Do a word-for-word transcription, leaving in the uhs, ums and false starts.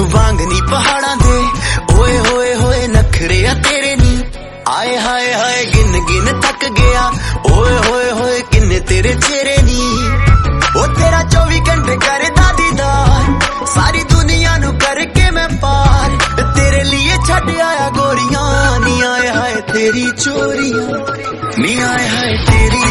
वांग नी पहाड़ा दे ओए होए होए नखरे आ तेरे नी आए हाय हाय गिन गिन थक गया ओए होए होए किन्ने तेरे चेहरे नी ओ तेरा चौबी घंटे करदा दीदार सारी दुनिया नू करके मैं पार तेरे लिए छड़ आया गोरियां नी आए हाय तेरी चोरियां नी आए हाय तेरी